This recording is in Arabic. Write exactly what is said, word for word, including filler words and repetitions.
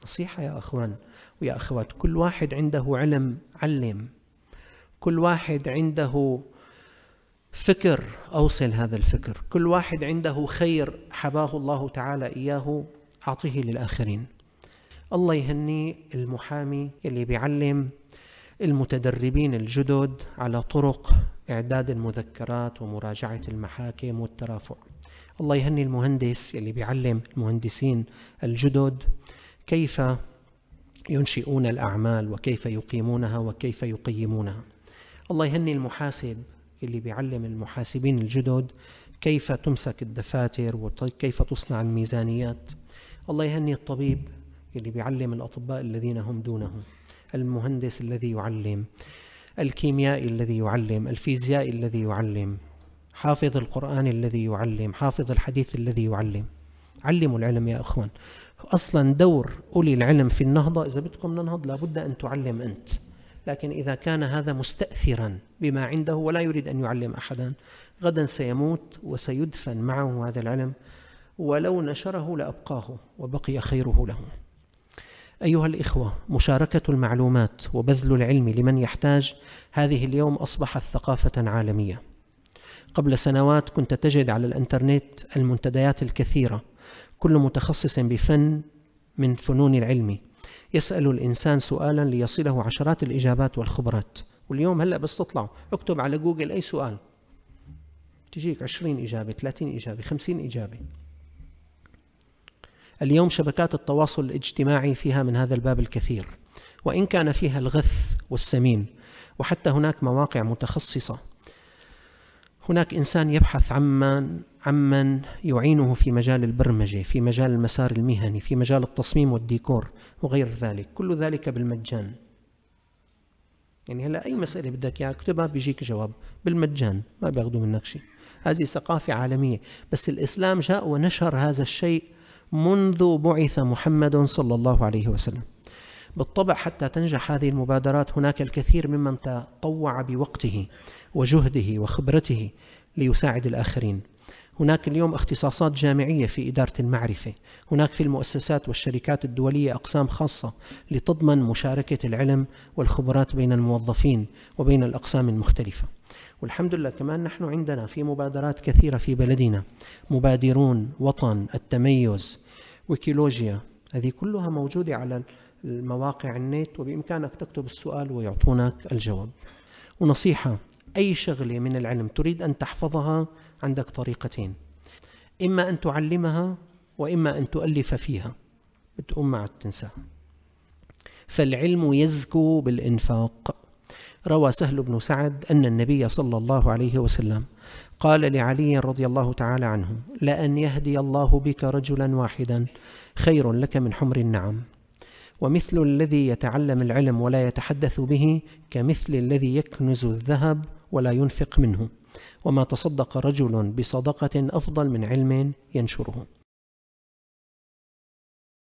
نصيحة يا أخوان ويا أخوات، كل واحد عنده علم علم، كل واحد عنده فكر أوصل هذا الفكر، كل واحد عنده خير حباه الله تعالى إياه أعطيه للآخرين. الله يهني المحامي اللي بيعلم المتدربين الجدد على طرق إعداد المذكرات ومراجعة المحاكم والترافع. الله يهني المهندس اللي بيعلم المهندسين الجدد كيف ينشئون الأعمال وكيف يقيمونها وكيف يقيمونها. الله يهني المحاسب اللي بيعلم المحاسبين الجدد كيف تمسك الدفاتر وكيف تصنع الميزانيات. الله يهني الطبيب اللي بيعلم الأطباء الذين هم دونه، المهندس الذي يعلم، الكيميائي الذي يعلم، الفيزيائي الذي يعلم، حافظ القرآن الذي يعلم، حافظ الحديث الذي يعلم. علموا العلم يا أخوان. أصلا دور أولي العلم في النهضة، إذا بدكم ننهض لابد أن تعلم أنت، لكن إذا كان هذا مستأثرا بما عنده ولا يريد أن يعلم أحدا، غدا سيموت وسيدفن معه هذا العلم، ولو نشره لأبقاه وبقي خيره له. أيها الإخوة، مشاركة المعلومات وبذل العلم لمن يحتاج هذه اليوم أصبحت ثقافة عالمية. قبل سنوات كنت تجد على الإنترنت المنتديات الكثيرة، كل متخصص بفن من فنون العلم يسأل الإنسان سؤالا ليصله عشرات الإجابات والخبرات. واليوم هلأ بس تطلع اكتب على جوجل أي سؤال تجيك عشرين إجابة، ثلاثين إجابة، خمسين إجابة. اليوم شبكات التواصل الاجتماعي فيها من هذا الباب الكثير، وإن كان فيها الغث والسمين، وحتى هناك مواقع متخصصة. هناك إنسان يبحث عمن عمن يعينه في مجال البرمجة، في مجال المسار المهني، في مجال التصميم والديكور وغير ذلك، كل ذلك بالمجان. يعني هلا أي مسألة بدك إياها اكتبها بيجيك جواب بالمجان، ما بياخذوا منك شيء. هذه ثقافة عالمية، بس الإسلام جاء ونشر هذا الشيء منذ بعث محمد صلى الله عليه وسلم. بالطبع حتى تنجح هذه المبادرات هناك الكثير ممن تطوع بوقته وجهده وخبرته ليساعد الآخرين. هناك اليوم اختصاصات جامعية في إدارة المعرفة، هناك في المؤسسات والشركات الدولية أقسام خاصة لتضمن مشاركة العلم والخبرات بين الموظفين وبين الأقسام المختلفة. والحمد لله كمان نحن عندنا في مبادرات كثيرة في بلدنا، مبادرون، وطن، التميز، ويكيلوجيا، هذه كلها موجودة على المواقع النت، وبإمكانك تكتب السؤال ويعطونك الجواب. ونصيحة، أي شغلة من العلم تريد أن تحفظها عندك طريقتين، إما أن تعلمها وإما أن تؤلف فيها، بتقوم معك تنساها. فالعلم يزكو بالإنفاق. روى سهل بن سعد أن النبي صلى الله عليه وسلم قال لعلي رضي الله تعالى عنه: لأن يهدي الله بك رجلا واحدا خير لك من حمر النعم. ومثل الذي يتعلم العلم ولا يتحدث به كمثل الذي يكنز الذهب ولا ينفق منه، وما تصدق رجل بصدقة أفضل من علم ينشره.